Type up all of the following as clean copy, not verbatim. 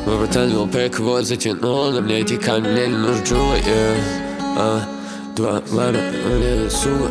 Мой братан вел пэк, вот затянул на мне эти камни, мне не нужен джула, Два лара, сука,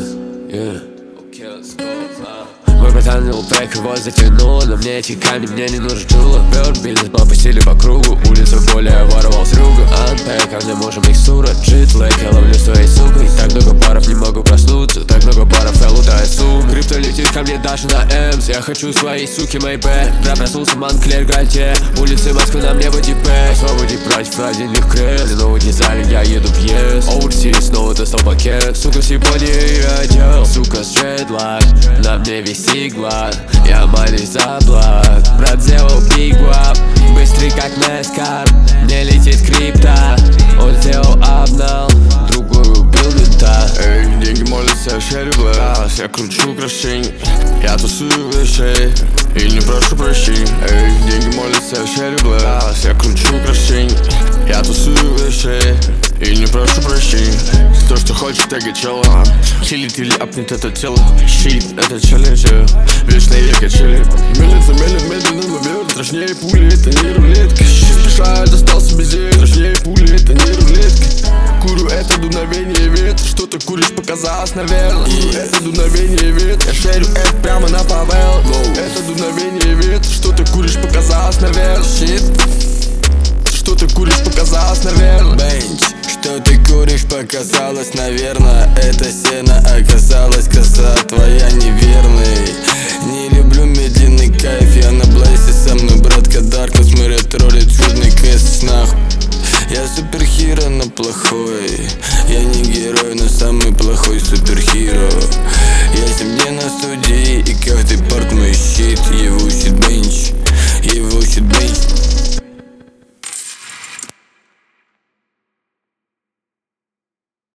Мой братан вел пэк, вот затянул на мне эти камни, мне не нужен джула. Бёрд, бизнес, попустили по кругу, улица более воровал с рюгу. Анпэк, а мне можем микстура, джитлэк, я ловлю своей сукой. Так много баров, не могу проснуться, так много баров, я лутаю сумму. Крипто летит ко мне даже на Эмс, я хочу своей суки Мэйбэ. Да, проснулся Монклер, Гальте, улицы Москвы, на мне бодипэк. Освободи братьев, ради них крест, новый дизайн, я еду в ЕС. Оверсиз, снова достал пакет, сука, сегодня я одел. Сука, стретлак, на мне висит глад, я молюсь за благ. Брат сделал бигвап, быстрый как Нескар, мне летит крипта. Он сделал обнал, другой убил мента. Эй, деньги молятся, шерри блэс, я кручу украшений, я тусую вещей и не прошу прощения. Эй, деньги молятся, шерри блэс, я кручу украшений, я тусую вещей и не прошу прощения. За то, что хочешь, теги чела, хилит или апнет это тело, щит, это челлендж, вечные века чили. Мелится, медленно, но верно, страшнее пули, это не рулетка. Спеша, достал себе зелень, страшнее пули, это не рулетка. Курю, это дуновение ветра, что ты куришь, показалось, наверное. Это дуновение ветра, я шерю это прямо на павел. Это дуновение ветра, что ты куришь, показалось, наверное. Что ты куришь, показалось, наверное. Бенч, что ты куришь, показалось, наверное. Это сено оказалась коза твоя неверная.